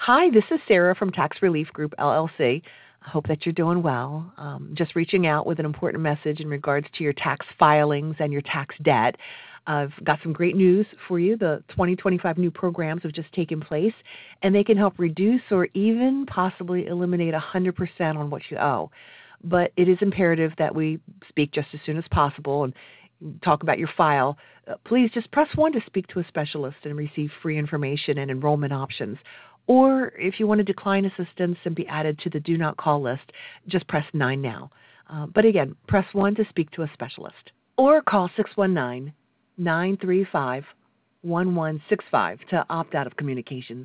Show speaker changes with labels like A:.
A: Hi, this is Sarah from Tax Relief Group, LLC. I hope that you're doing well. Just reaching out with an important message in regards to your tax filings and your tax debt. I've got some great news for you. The 2025 new programs have just taken place, and they can help reduce or even possibly eliminate 100% on what you owe. But it is imperative that we speak just as soon as possible and talk about your file. Please just press 1 to speak to a specialist and receive free information and enrollment options. Or if you want to decline assistance and be added to the do not call list, just press 9 now. But again, press 1 to speak to a specialist. Or call 619-935-1165 to opt out of communications.